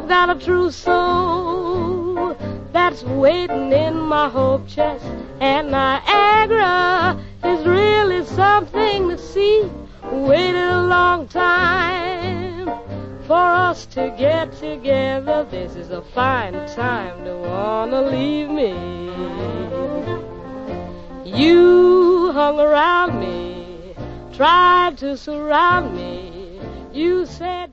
I've got a true soul that's waiting in my hope chest, and Niagara is really something to see. Waited a long time for us to get together. This is a fine time to wanna leave me. You hung around me, tried to surround me. You said